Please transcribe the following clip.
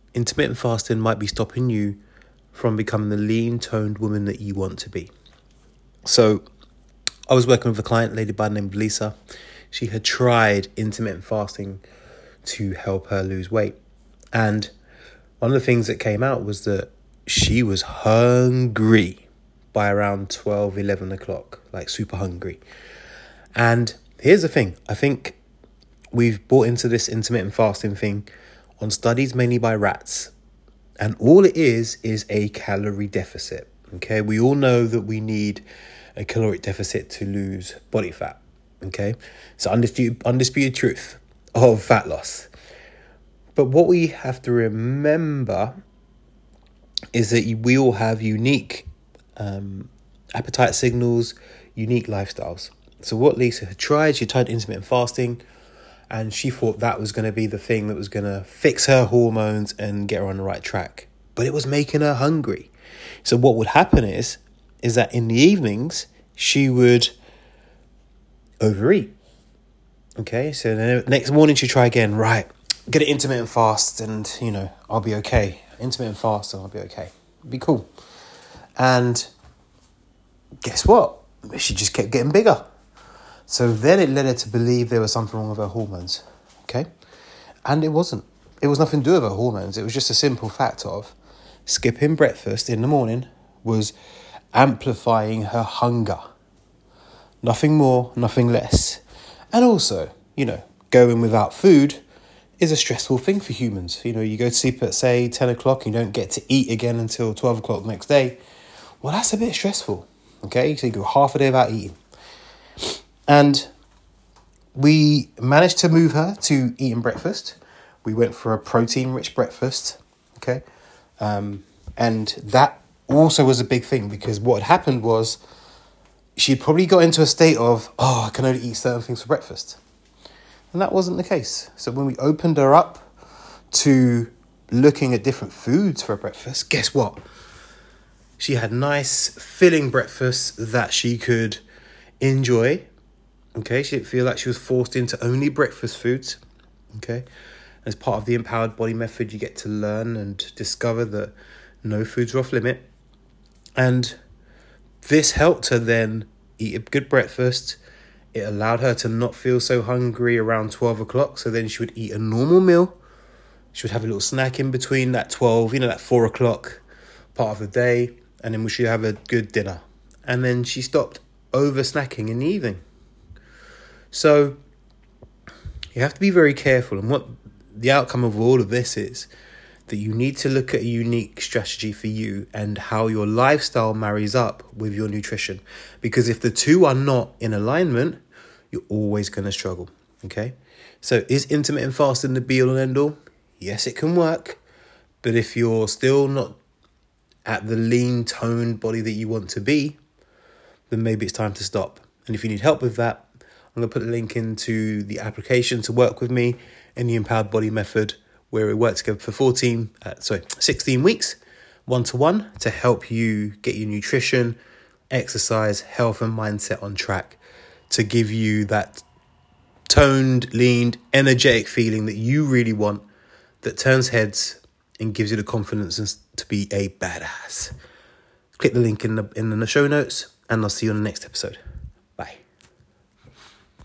intermittent fasting might be stopping you from becoming the lean, toned woman that you want to be. So I was working with a client, a lady by the name of Lisa. She had tried intermittent fasting to help her lose weight. And one of the things that came out was that she was hungry by around 12, 11 o'clock, like super hungry. And here's the thing. I think we've bought into this intermittent fasting thing on studies mainly by rats. And all it is a calorie deficit. Okay, we all know that we need a caloric deficit to lose body fat. Okay, it's undisputed truth of fat loss. But what we have to remember is that we all have unique appetite signals, unique lifestyles. So what Lisa had tried, she tried intermittent fasting, and she thought that was going to be the thing that was going to fix her hormones and get her on the right track. But it was making her hungry. So what would happen is that in the evenings, she would overeat. Okay, so the next morning she'd try again. Right, get an intermittent fast and, I'll be okay. Intermittent fast and I'll be okay. It'd be cool. And guess what? She just kept getting bigger. So then it led her to believe there was something wrong with her hormones. Okay? And it wasn't. It was nothing to do with her hormones. It was just a simple fact of skipping breakfast in the morning was amplifying her hunger. Nothing more, nothing less. And also, going without food is a stressful thing for humans. You go to sleep at, say, 10 o'clock and you don't get to eat again until 12 o'clock the next day. Well, that's a bit stressful. Okay? So you go half a day without eating. And we managed to move her to eating breakfast. We went for a protein-rich breakfast, okay? And that also was a big thing because what had happened was she probably got into a state of, I can only eat certain things for breakfast. And that wasn't the case. So when we opened her up to looking at different foods for breakfast, guess what? She had nice, filling breakfasts that she could enjoy. Okay, she didn't feel like she was forced into only breakfast foods. Okay, as part of the Empowered Body Method, you get to learn and discover that no foods are off limit. And this helped her then eat a good breakfast. It allowed her to not feel so hungry around 12 o'clock. So then she would eat a normal meal. She would have a little snack in between that 12, that 4 o'clock part of the day. And then we should have a good dinner. And then she stopped over snacking in the evening. So you have to be very careful. And what the outcome of all of this is that you need to look at a unique strategy for you and how your lifestyle marries up with your nutrition. Because if the two are not in alignment, you're always going to struggle. Okay? So is intermittent fasting the be all and end all? Yes, it can work. But if you're still not at the lean, toned body that you want to be, then maybe it's time to stop. And if you need help with that, I'm going to put a link into the application to work with me in the Empowered Body Method, where we work together for 16 weeks, one-to-one, to help you get your nutrition, exercise, health and mindset on track to give you that toned, lean, energetic feeling that you really want, that turns heads and gives you the confidence to be a badass. Click the link in the show notes, and I'll see you on the next episode.